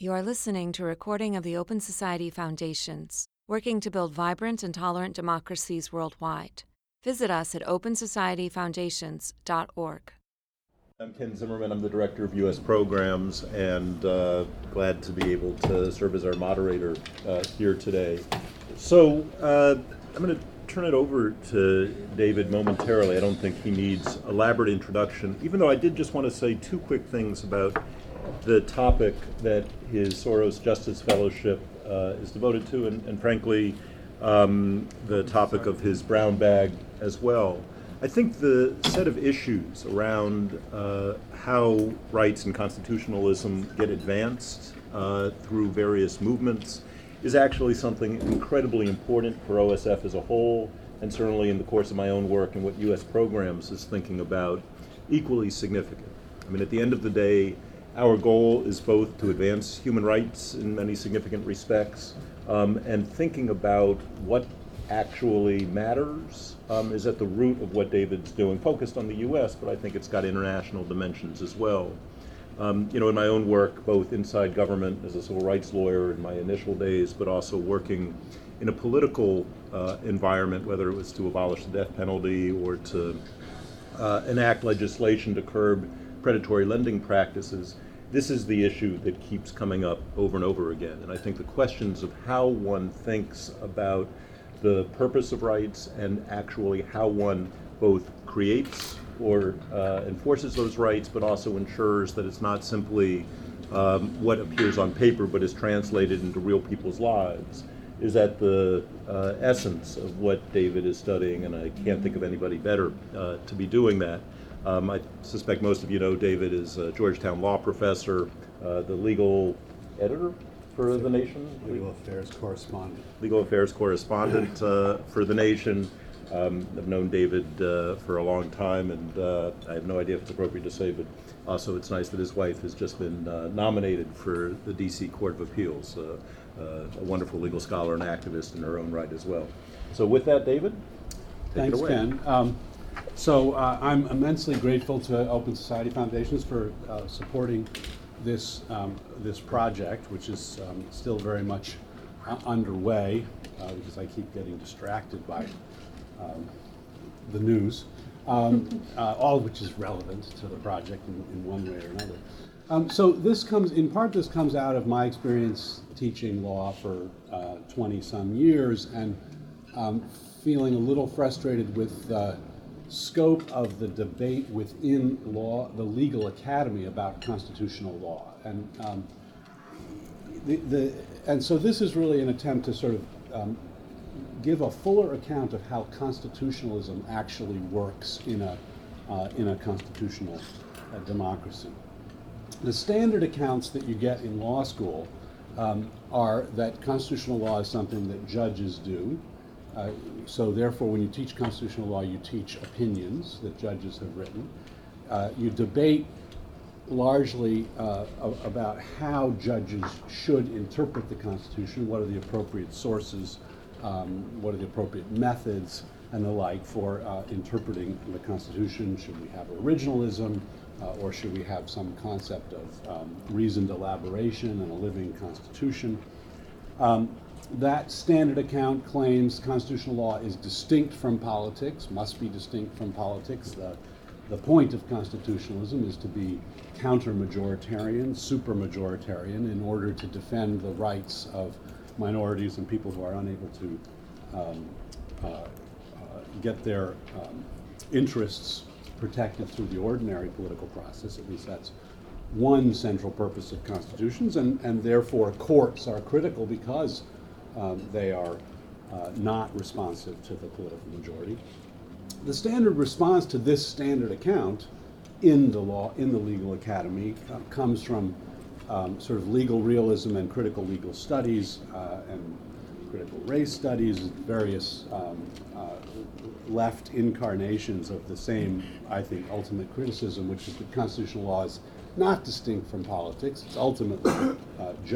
You are listening to a recording of the Open Society Foundations, working to build vibrant and tolerant democracies worldwide. Visit us at opensocietyfoundations.org. I'm Ken Zimmerman. I'm the Director of U.S. Programs, and glad to be able to serve as our moderator here today. So I'm going to turn it over to David momentarily. I don't think he needs elaborate introduction, even though I did just want to say two quick things about the topic that his Soros Justice Fellowship is devoted to, and frankly, the topic of his brown bag as well. I think the set of issues around how rights and constitutionalism get advanced through various movements is actually something incredibly important for OSF as a whole, and certainly in the course of my own work and what U.S. Programs is thinking about, equally significant. I mean, at the end of the day, our goal is both to advance human rights in many significant respects, and thinking about what actually matters is at the root of what David's doing, focused on the U.S., but I think it's got international dimensions as well. In my own work, both inside government as a civil rights lawyer in my initial days, but also working in a political environment, whether it was to abolish the death penalty or to enact legislation to curb predatory lending practices, this is the issue that keeps coming up over and over again. And I think the questions of how one thinks about the purpose of rights and actually how one both creates or enforces those rights, but also ensures that it's not simply what appears on paper, but is translated into real people's lives, is at the essence of what David is studying, and I can't think of anybody better to be doing that. I suspect most of you know David is a Georgetown law professor, the legal editor for The Nation. Legal Affairs correspondent. Legal Affairs correspondent for The Nation. I've known David for a long time, and I have no idea if it's appropriate to say, but also it's nice that his wife has just been nominated for the D.C. Court of Appeals, a wonderful legal scholar and activist in her own right as well. So with that, David, take Thanks, it away. Ken. So I'm immensely grateful to Open Society Foundations for supporting this project, which is still very much underway because I keep getting distracted by the news, all of which is relevant to the project in one way or another. So this comes out of my experience teaching law for 20-some years and feeling a little frustrated with the scope of the debate within the legal academy about constitutional law, and so this is really an attempt to sort of give a fuller account of how constitutionalism actually works in a constitutional democracy. The standard accounts that you get in law school are that constitutional law is something that judges do. So therefore, when you teach constitutional law, you teach opinions that judges have written. You debate largely about how judges should interpret the Constitution, what are the appropriate sources, what are the appropriate methods, and the like for interpreting the Constitution. Should we have originalism, or should we have some concept of reasoned elaboration and a living Constitution? That standard account claims constitutional law is distinct from politics, must be distinct from politics. The point of constitutionalism is to be counter-majoritarian, super-majoritarian, in order to defend the rights of minorities and people who are unable to get their interests protected through the ordinary political process. At least that's one central purpose of constitutions, and therefore courts are critical because they are not responsive to the political majority. The standard response to this standard account in the legal academy comes from sort of legal realism and critical legal studies and critical race studies, various left incarnations of the same, I think, ultimate criticism, which is that constitutional law is not distinct from politics. It's ultimately